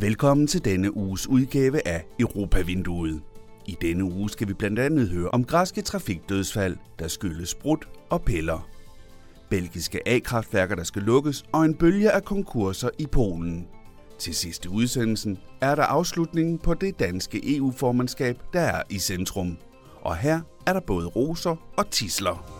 Velkommen til denne uges udgave af Europavinduet. I denne uge skal vi blandt andet høre om græske trafikdødsfald, der skyldes sprut og piller. Belgiske A-kraftværker, der skal lukkes, og en bølge af konkurser i Polen. Til sidste udsendelsen er der afslutningen på det danske EU-formandskab, der er i centrum. Og her er der både roser og tidsler.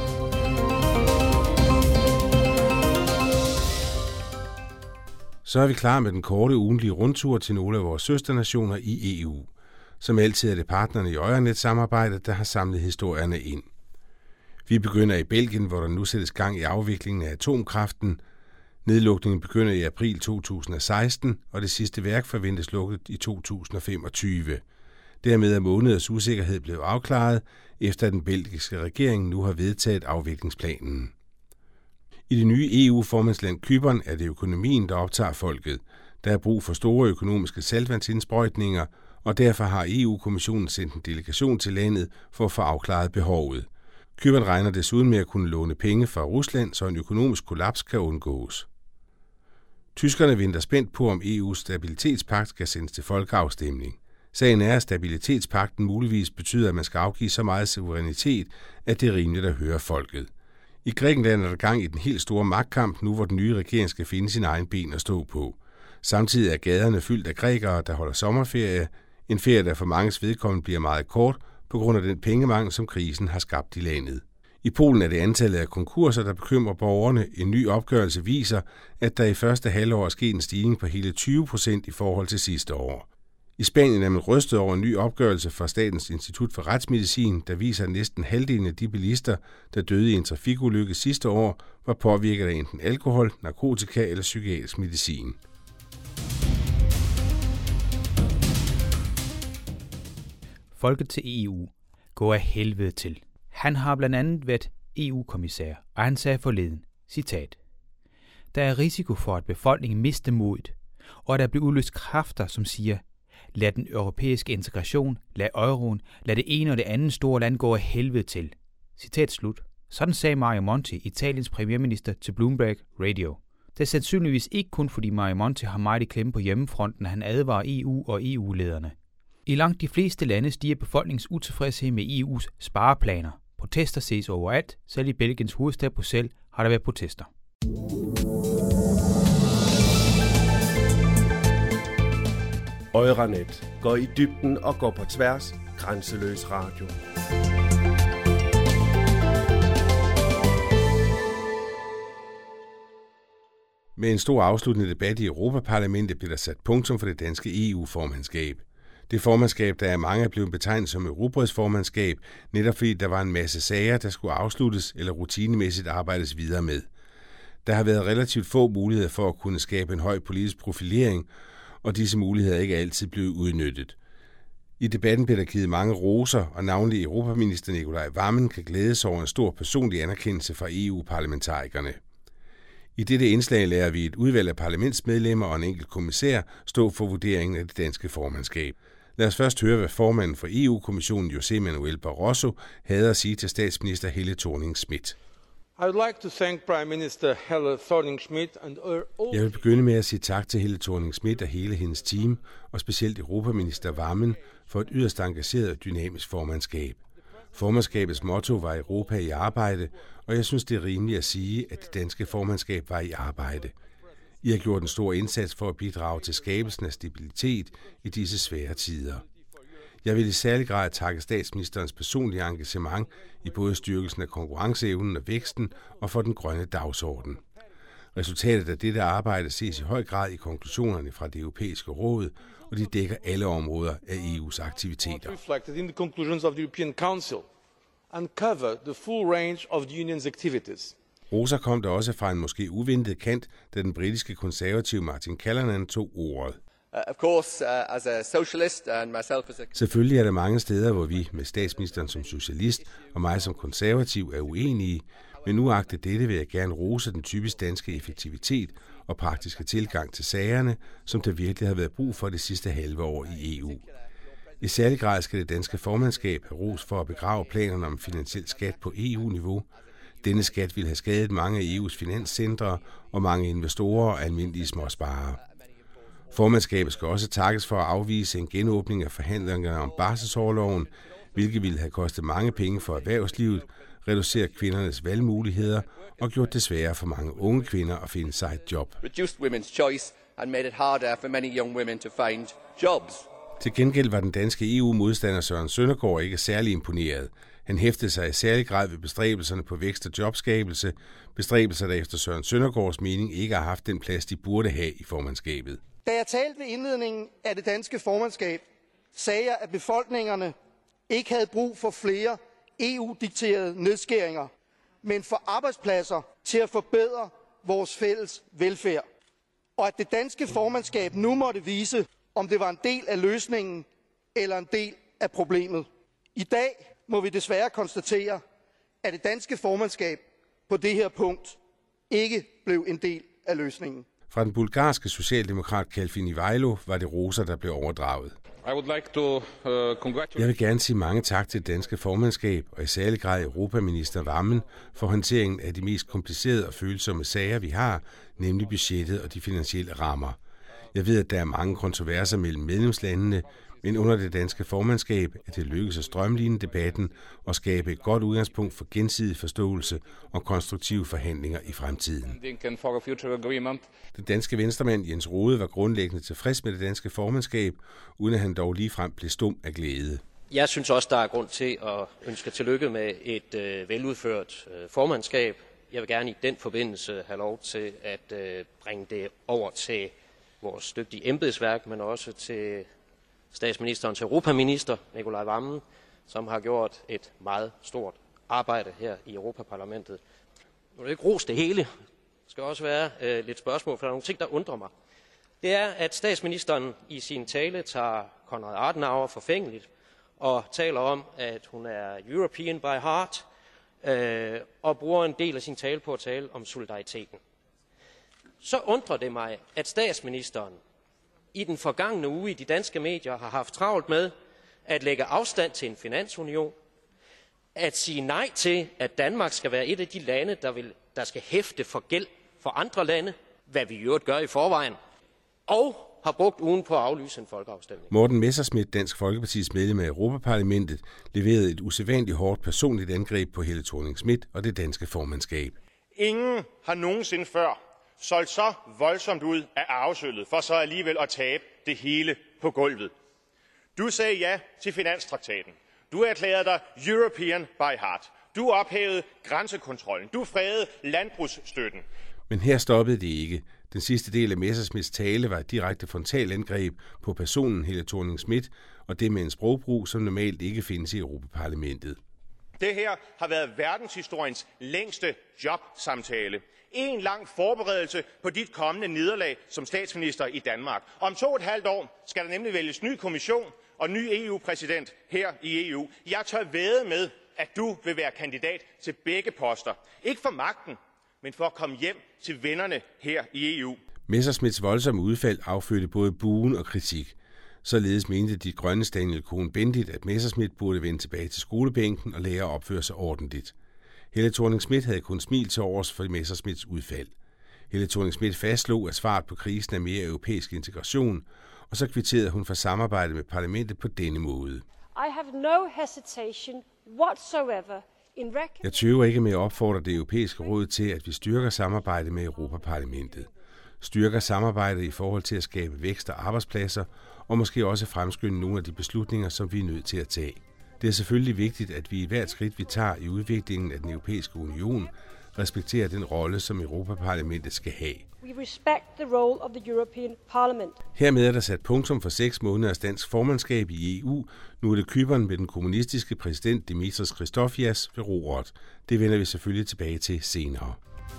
Så er vi klar med den korte ugentlige rundtur til nogle af vores søsternationer i EU. Som altid er det partnerne i Øjernet-samarbejdet, der har samlet historierne ind. Vi begynder i Belgien, hvor der nu sættes gang i afviklingen af atomkraften. Nedlukningen begynder i april 2016, og det sidste værk forventes lukket i 2025. Dermed er måneders usikkerhed blevet afklaret, efter at den belgiske regering nu har vedtaget afviklingsplanen. I det nye EU-formandsland Cypern er det økonomien, der optager folket. Der er brug for store økonomiske saltvandsindsprøjtninger, og derfor har EU-kommissionen sendt en delegation til landet for at få afklaret behovet. Cypern regner desuden med at kunne låne penge fra Rusland, så en økonomisk kollaps kan undgås. Tyskerne venter spændt på, om EU's stabilitetspagt skal sendes til folkeafstemning. Sagen er, at stabilitetspagten muligvis betyder, at man skal afgive så meget suverænitet, at det er rimeligt at høre folket. I Grækenland er der gang i den helt store magtkamp, nu hvor den nye regering skal finde sin egen ben at stå på. Samtidig er gaderne fyldt af grækere, der holder sommerferie. En ferie, der for manges vedkommende bliver meget kort, på grund af den pengemangel, som krisen har skabt i landet. I Polen er det antallet af konkurser, der bekymrer borgerne. En ny opgørelse viser, at der i første halvår er sket en stigning på hele 20% i forhold til sidste år. I Spanien er man rystet over en ny opgørelse fra Statens Institut for Retsmedicin, der viser, at næsten halvdelen af de bilister, der døde i en trafikulykke sidste år, var påvirket af enten alkohol, narkotika eller psykiatrisk medicin. Folket til EU går af helvede til. Han har blandt andet været EU-kommissær, og han sagde forleden, citat: "Der er risiko for, at befolkningen mister modet, og at der bliver udløst kræfter, som siger, lad den europæiske integration, lad euroen, lad det ene og det andet store land gå af helvede til." Citat slut. Sådan sagde Mario Monti, Italiens premierminister, til Bloomberg Radio. Det er sandsynligvis ikke kun fordi Mario Monti har meget i klemme på hjemmefronten, at han advarer EU og EU-lederne. I langt de fleste lande stiger befolkningens utilfredshed med EU's spareplaner. Protester ses overalt. Selv i Belgiens hovedstad Bruxelles har der været protester. Øjernet går i dybden og går på tværs. Grænseløs radio. Med en stor afsluttende debat i Europaparlamentet blev der sat punktum for det danske EU-formandskab. Det formandskab, der af mange er blevet betegnet som et rugbrødsformandskab, netop fordi der var en masse sager, der skulle afsluttes eller rutinemæssigt arbejdes videre med. Der har været relativt få muligheder for at kunne skabe en høj politisk profilering, og disse muligheder er ikke altid blevet udnyttet. I debatten blev der givet mange roser, og navnlig Europaminister Nicolai Wammen kan glædes over en stor personlig anerkendelse fra EU-parlamentarikerne. I dette indslag lærer vi et udvalg af parlamentsmedlemmer og en enkelt kommissær stå for vurderingen af det danske formandskab. Lad os først høre, hvad formanden for EU-kommissionen, José Manuel Barroso, havde at sige til statsminister Helle Thorning-Schmidt. Jeg vil begynde med at sige tak til Helle Thorning-Schmidt og hele hendes team, og specielt Europaminister Wammen, for et yderst engageret og dynamisk formandskab. Formandskabets motto var Europa i arbejde, og jeg synes, det er rimeligt at sige, at det danske formandskab var i arbejde. I har gjort en stor indsats for at bidrage til skabelsen af stabilitet i disse svære tider. Jeg vil i særlig grad takke statsministerens personlige engagement i både styrkelsen af konkurrenceevnen og væksten og for den grønne dagsorden. Resultatet af dette arbejde ses i høj grad i konklusionerne fra det europæiske råd, og de dækker alle områder af EU's aktiviteter. Rosa kom der også fra en måske uventet kant, da den britiske konservative Martin Callanan tog ordet. Selvfølgelig er der mange steder, hvor vi med statsministeren som socialist og mig som konservativ er uenige, men uagtet dette vil jeg gerne rose den typisk danske effektivitet og praktiske tilgang til sagerne, som der virkelig har været brug for det sidste halve år i EU. I særlig grad skal det danske formandskab have ros for at begrave planerne om finansiel skat på EU-niveau. Denne skat vil have skadet mange af EU's finanscentre og mange investorer og almindelige småsparere. Formandskabet skal også takkes for at afvise en genåbning af forhandlingerne om barselsorloven, hvilket ville have kostet mange penge for erhvervslivet, reduceret kvindernes valgmuligheder og gjort det sværere for mange unge kvinder at finde sig et job. Til gengæld var den danske EU-modstander Søren Søndergaard ikke særlig imponeret. Han hæftede sig i særlig grad ved bestræbelserne på vækst og jobskabelse, bestræbelser, der efter Søren Søndergaards mening ikke har haft den plads, de burde have i formandskabet. Da jeg talte ved indledningen af det danske formandskab, sagde jeg, at befolkningerne ikke havde brug for flere EU-dikterede nedskæringer, men for arbejdspladser til at forbedre vores fælles velfærd. Og at det danske formandskab nu måtte vise, om det var en del af løsningen eller en del af problemet. I dag må vi desværre konstatere, at det danske formandskab på det her punkt ikke blev en del af løsningen. Fra den bulgarske socialdemokrat Calvin Ivailo var det roser, der blev overdraget. Jeg vil gerne sige mange tak til det danske formandskab, og i særlig grad Europaminister Wammen, for håndteringen af de mest komplicerede og følsomme sager, vi har, nemlig budgettet og de finansielle rammer. Jeg ved, at der er mange kontroverser mellem medlemslandene, men under det danske formandskab er det lykkedes at strømline debatten og skabe et godt udgangspunkt for gensidig forståelse og konstruktive forhandlinger i fremtiden. Den danske venstremand Jens Rohde var grundlæggende tilfreds med det danske formandskab, uden at han dog ligefrem blev stum af glæde. Jeg synes også, der er grund til at ønske tillykke med et veludført formandskab. Jeg vil gerne i den forbindelse have lov til at bringe det over til vores dygtige embedsværk, men også til statsministerens europaminister, Nicolai Wammen, som har gjort et meget stort arbejde her i Europaparlamentet. Nu er det ikke ros det hele. Det skal også være lidt spørgsmål, for der er nogle ting, der undrer mig. Det er, at statsministeren i sin tale tager Konrad Adenauer forfængeligt og taler om, at hun er European by heart, og bruger en del af sin tale på at tale om solidariteten. Så undrer det mig, at statsministeren i den forgangne uge i de danske medier har haft travlt med at lægge afstand til en finansunion, at sige nej til, at Danmark skal være et af de lande, der skal hæfte for gæld for andre lande, hvad vi i øvrigt gør i forvejen, og har brugt ugen på at aflyse en folkeafstemning. Morten Messerschmidt, Dansk Folkepartis medlem af Europaparlamentet, leverede et usædvanligt hårdt personligt angreb på Helle Thorning-Schmidt og det danske formandskab. Ingen har nogensinde før solgt så voldsomt ud af arvesølvet, for så alligevel at tabe det hele på gulvet. Du sagde ja til finanstraktaten. Du erklærede dig European by heart. Du ophævede grænsekontrollen. Du fredede landbrugsstøtten. Men her stoppede det ikke. Den sidste del af Messerschmidts tale var et direkte frontalangreb på personen Helle Thorning-Schmidt, og det med en sprogbrug, som normalt ikke findes i Europaparlamentet. Det her har været verdenshistoriens længste jobsamtale. En lang forberedelse på dit kommende nederlag som statsminister i Danmark. Om 2,5 år skal der nemlig vælges ny kommission og ny EU-præsident her i EU. Jeg tør vædde med, at du vil være kandidat til begge poster. Ikke for magten, men for at komme hjem til vennerne her i EU. Messerschmidts voldsomme udfald affødte både bugen og kritik. Således mente de grønne Daniel Cohn-Bendit, at Messerschmidt burde vende tilbage til skolebænken og lære at opføre sig ordentligt. Helle Thorning-Schmidt havde kun smil til overs for Messerschmidts udfald. Helle Thorning-Schmidt fastslog, at svaret på krisen er mere europæisk integration, og så kvitterede hun for samarbejdet med parlamentet på denne måde. Jeg tøver ikke med at opfordre det europæiske råd til, at vi styrker samarbejdet med Europaparlamentet. Styrker samarbejdet i forhold til at skabe vækst og arbejdspladser, og måske også fremskynde nogle af de beslutninger, som vi er nødt til at tage. Det er selvfølgelig vigtigt, at vi i hvert skridt, vi tager i udviklingen af den europæiske union, respekterer den rolle, som Europaparlamentet skal have. Hermed er der sat punktum for 6 måneders dansk formandskab i EU. Nu er det Cypern med den kommunistiske præsident Dimitris Christofias ved roret. Det vender vi selvfølgelig tilbage til senere.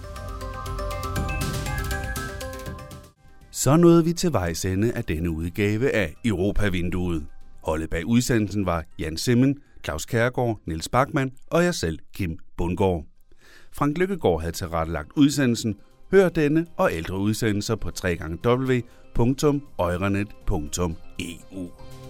Så nåede vi til vejs ende af denne udgave af Europavinduet. Holdet bag udsendelsen var Jan Simmen, Claus Kjærgaard, Niels Bachmann og jeg selv, Kim Bundgaard. Frank Lykkegaard havde tilrettelagt udsendelsen. Hør denne og ældre udsendelser på www.euranet.eu.